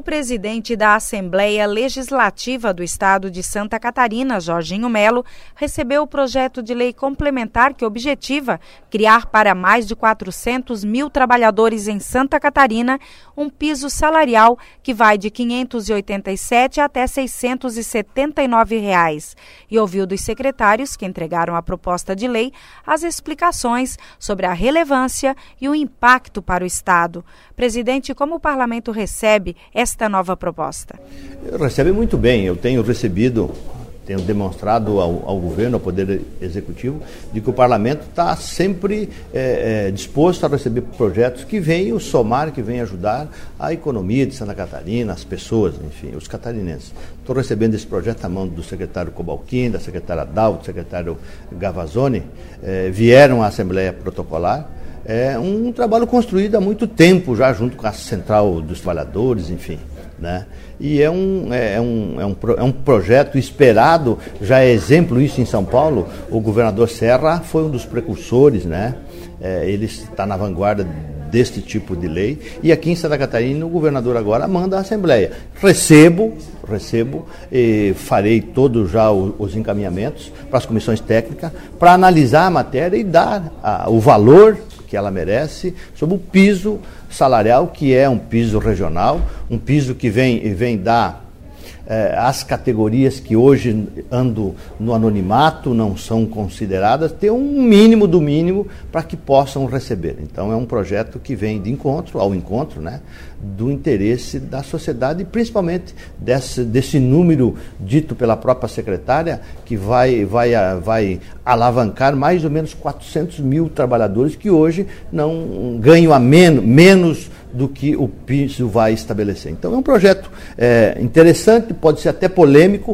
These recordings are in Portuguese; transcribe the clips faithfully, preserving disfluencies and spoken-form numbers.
O presidente da Assembleia Legislativa do Estado de Santa Catarina, Jorginho Melo, recebeu o projeto de lei complementar que objetiva criar para mais de quatrocentos mil trabalhadores em Santa Catarina um piso salarial que vai de quinhentos e oitenta e sete até seiscentos e setenta e nove reais. E ouviu dos secretários que entregaram a proposta de lei as explicações sobre a relevância e o impacto para o Estado. Presidente, como o parlamento recebe esta nova proposta? Recebe muito bem. Eu tenho recebido, tenho demonstrado ao, ao governo, ao Poder Executivo, de que o parlamento está sempre é, é, disposto a receber projetos que venham somar, que venham ajudar a economia de Santa Catarina, as pessoas, enfim, os catarinenses. Estou recebendo esse projeto à mão do secretário Cobalchin, da secretária Dalva, do secretário Gavazzoni, é, vieram à Assembleia Protocolar. É um trabalho construído há muito tempo já, junto com a Central dos Trabalhadores, enfim, né? E é um, é, um, é, um, é um projeto esperado, já é exemplo isso em São Paulo. O governador Serra foi um dos precursores, né? É, ele está na vanguarda deste tipo de lei, e aqui em Santa Catarina o governador agora manda a Assembleia. Recebo, recebo e farei todos já os, os encaminhamentos para as comissões técnicas para analisar a matéria e dar a, o valor que ela merece sobre o piso salarial, que é um piso regional, um piso que vem, vem dar eh, as categorias que hoje andam no anonimato, não são consideradas, ter um mínimo do mínimo para que possam receber. Então é um projeto que vem de encontro, ao encontro, né, do interesse da sociedade e principalmente desse, desse número dito pela própria secretária, que vai, vai, vai alavancar mais ou menos quatrocentos mil trabalhadores que hoje não ganham a menos, menos do que o piso vai estabelecer. Então é um projeto é, interessante, pode ser até polêmico,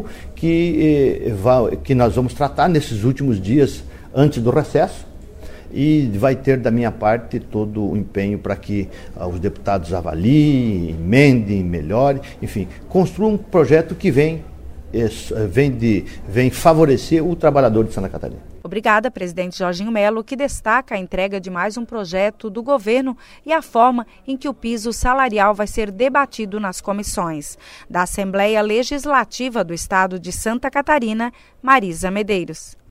que, eh, vai, que nós vamos tratar nesses últimos dias antes do recesso. E vai ter da minha parte todo o empenho para que uh, os deputados avaliem, emendem, melhorem, enfim, construam um projeto que vem, es, vem, de, vem favorecer o trabalhador de Santa Catarina. Obrigada, presidente Jorginho Melo, que destaca a entrega de mais um projeto do governo e a forma em que o piso salarial vai ser debatido nas comissões. Da Assembleia Legislativa do Estado de Santa Catarina, Marisa Medeiros.